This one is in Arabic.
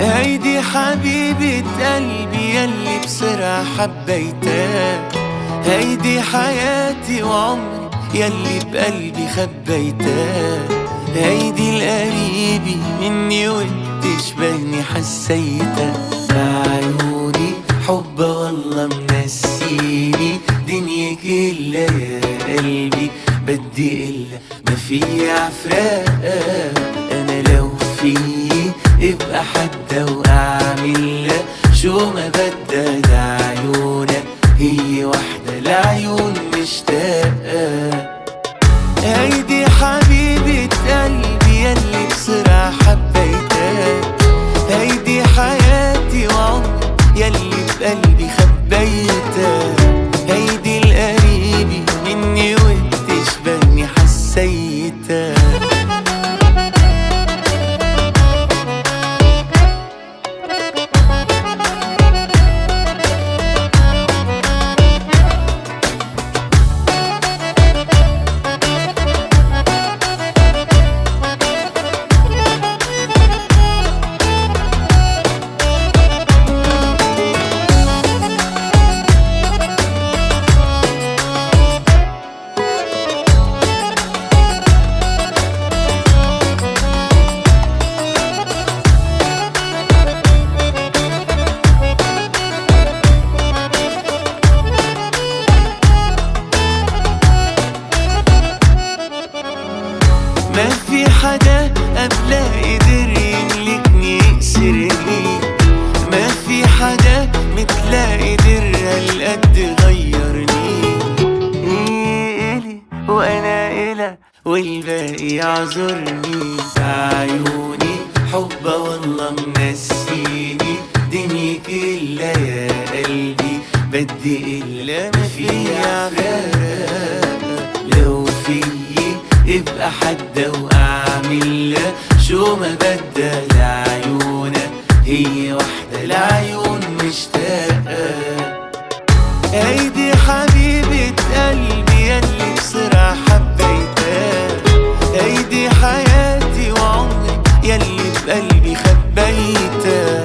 هيدي حبيبة قلبي يلي بسرعة حبيتها، هيدي حياتي وعمري يلي بقلبي خبيتها، هيدي القريبة مني وبتشبهني حسيتها. بعيوني حبها والله منسيني دنيا كلها يا قلبي، بدي إلا ما في عفراق. أنا لو فيي ابقى حدا وأعملها شو ما بدها، ده عيونها هي وحدة العيون مشتاقة. هيدي حبيبة قلبي يلي بسرعة حبيتها، هيدي حياتي وعمري يلي بقلبي خبيتها، هيدي القريبة مني وبتشبهني حسيتها. ما في حدا قبلها قدر يملكني يأسرني، ما في حدا مثلها قدر هالقد غيرني. هي إلي وأنا إلها والباقي يعذرني. بعيوني حبها والله منسيني دنيا كلها يا قلبي، بدي إلا ما في عفراق. لو فيي ابقى حدا وأعملها شو ما بدها، لعيونها هي وحدة العيون مشتاقة. هيدي حبيبة قلبي يلي بسرعة حبيتها، هيدي حياتي وعمري يلي بقلبي خبيتها.